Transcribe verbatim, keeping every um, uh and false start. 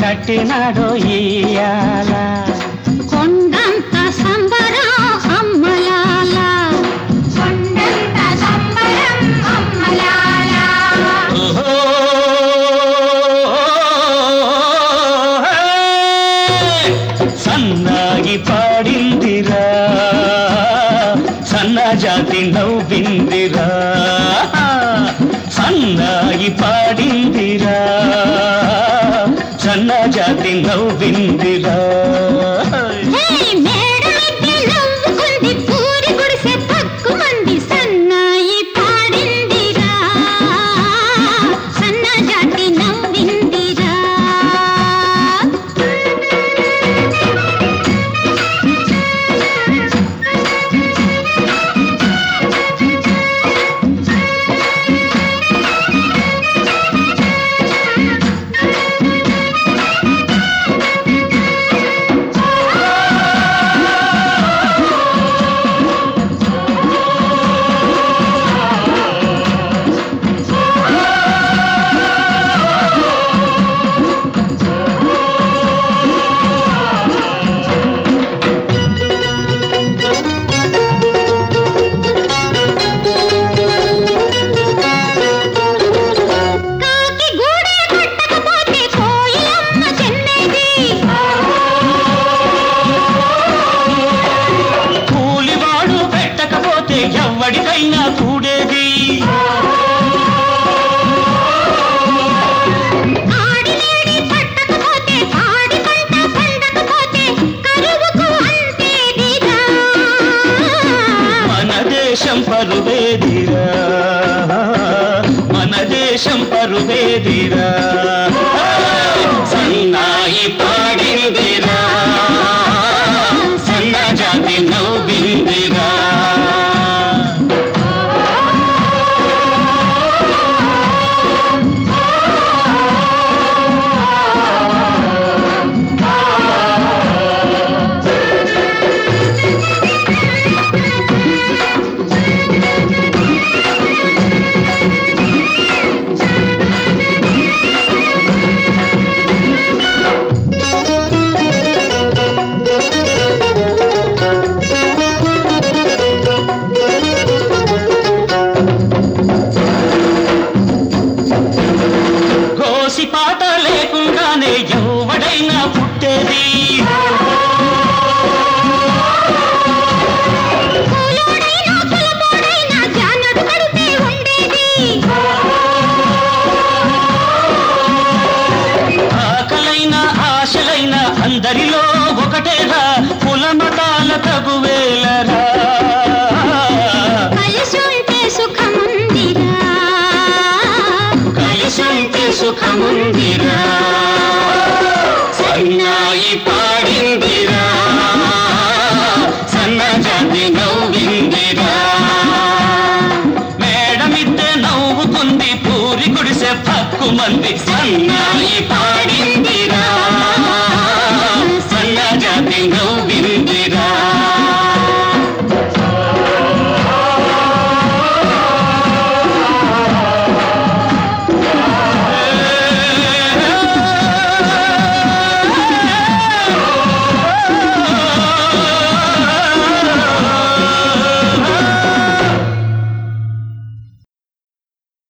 కట్టినాడో ఇయ్యాల కొండంత సంబరం అమ్మలాల కొండంత సంబరం అమ్మలాల సన్నాగి పాడిందిరా సన్న జాతి నవ్విందిరా సన్నాగి పాడిందిరా సన్న జాతి నవ్విందిరా నవ్వుకుంది పూరి గుడిసె పక్కు మంది సన్నాయి పాడిందిరా సన్న జాతి నవ్విందిరా ఎవడికైనా కూడేది ఆడిలేడి పట్టకపోతే ఆడి పంట పండకపోతే కరువుకు అంతేదిరా మన దేశం పరువేదిరా మన దేశం పరువేదిరా సన్నాయి పాడిందిరా సన్న జాతి నవ్విందిరా పాట లేకుండానే ఎవడైనా పుట్టేది ఆకలైన ఆశలైన అందరిలో ఒకటేరా కులమతాల తగువేలరా కలిసుంటే సుఖముందిరా కలిసుంటే సుఖముందిరా సన్నాయి పాడిందిరా సన్న జాతి నవ్విందిరా మేడమిద్దే నవ్వుకుంది పూరి గుడిసె పక్కు మంది సన్నాయి